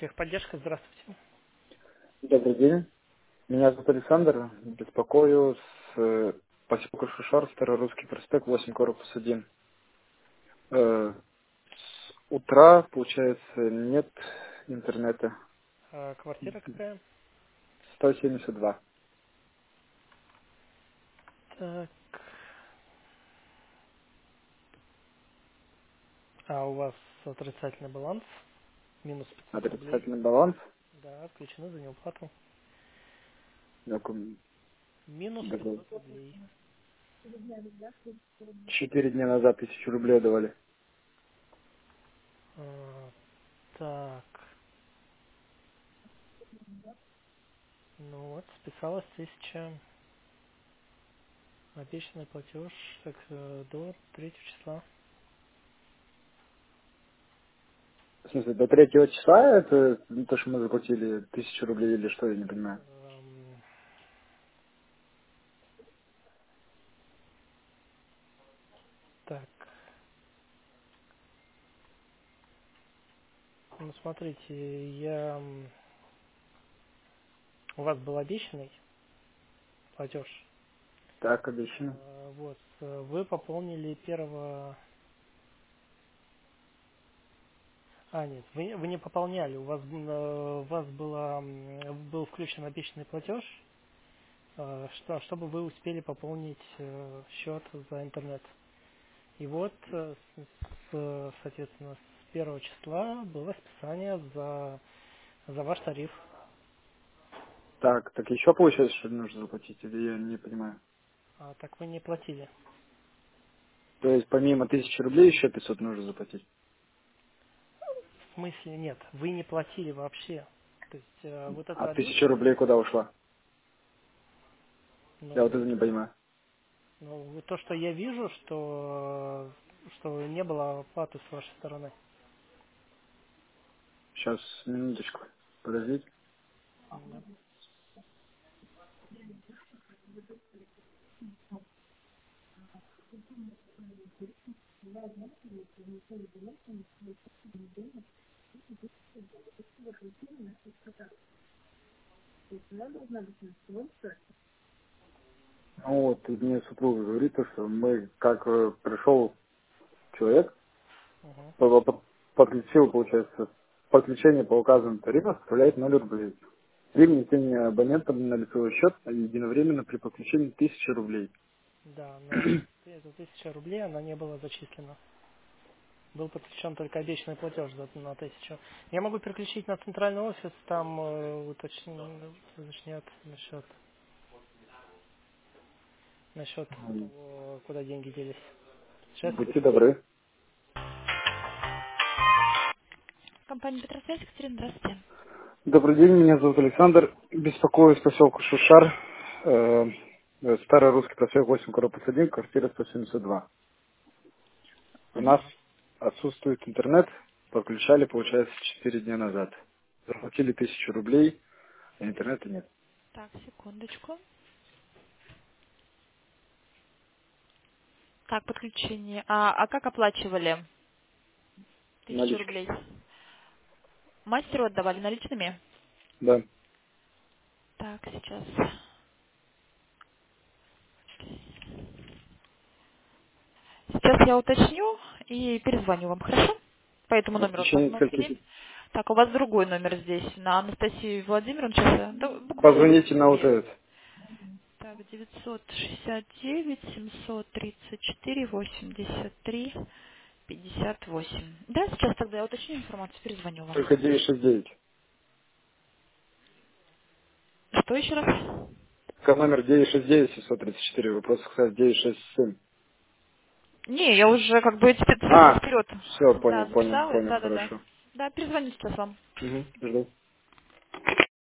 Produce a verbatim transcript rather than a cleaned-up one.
Техподдержка, здравствуйте. Добрый день. Меня зовут Александр. Беспокою с э, поселка Шушар, Старорусский проспект, восемь, корпус один. Э, с утра, получается, нет интернета. А, квартира какая? сто семьдесят два. Так. А у вас отрицательный баланс, минус пятьсот рублей. Отрицательный баланс. Да, включены за неуплату. Докум- Минус докум- пятьсот рублей. Четыре дня назад тысячу рублей давали. А, так. Ну вот, списалась тысяча. Обещанный платеж так, э, до третьего числа. В смысле, до третьего числа это то, что мы заплатили тысячу рублей или что, я не понимаю. Эм, так. Ну смотрите, я м, у вас был обещанный платеж. Так, обещано. Э, Вот, э, вы пополнили первого. А, нет, вы, вы не пополняли, у вас, э, у вас было, м, был включен обещанный платеж, э, что, чтобы вы успели пополнить э, счет за интернет. И вот, э, с, с, соответственно, с первого числа было списание за, за ваш тариф. Так, так еще получается, что нужно заплатить, или я не понимаю. А так вы не платили. То есть помимо тысячи рублей еще пятьсот нужно заплатить. В смысле нет, вы не платили вообще. То есть э, вот А это тысяча обещанное, рублей куда ушла? Я вот ну, это не понимаю. ну, вот то, что я вижу, что, что не было оплаты с вашей стороны. Сейчас, минуточку. Подождите. Да. Ну вот, и мне супруга говорит, то, что мы, как э, пришел человек, Мгм. по- по- подключил, получается, подключение по указанному тарифу составляет ноль рублей. При внесении абонентам на лицевой счет единовременно при подключении тысячи рублей. Да, но эта тысяча рублей, она не была зачислена. Был подключен только обещанный платеж за- на тысячу. Я могу переключить на центральный офис, там э, уточнят, уточнят насчет, насчет М, того, куда деньги делись. Сейчас Будьте переведу. добры. Компания Петросвязь, Екатерина, здравствуйте. Добрый день, меня зовут Александр. Беспокоюсь поселку Шушар, э, э, Старый Русский проспект, восемь, корпус один, квартира сто семьдесят два. У нас Ага. отсутствует интернет, подключали, получается, четыре дня назад. Заплатили тысячу рублей, а интернета нет. Так, секундочку. Так, подключение. А, а как оплачивали? Тысячу Наличкой. рублей. Мастеру отдавали наличными? Да. Так, сейчас. Сейчас я уточню и перезвоню вам, хорошо? По этому А в номеру течение основной скольки? семь. Так, у вас другой номер здесь, на Анастасию Владимировну. Сейчас, я- да, буквально Позвоните минуту, на вот две. этот. Так, девятьсот шестьдесят девять семьсот тридцать четыре восемьдесят три пятьдесят восемь. Да, сейчас тогда я уточню информацию, перезвоню вам. Только девять шесть девять. Что еще раз? Только номер девять шесть девять семьсот тридцать четыре. Вы просто сказали девять шесть семь. Не, я уже как бы эти цифры А, вперед. все, Да, понял, понял, записала. понял, Да, да, да. хорошо. Да, перезвоню сейчас вам. Угу, жду.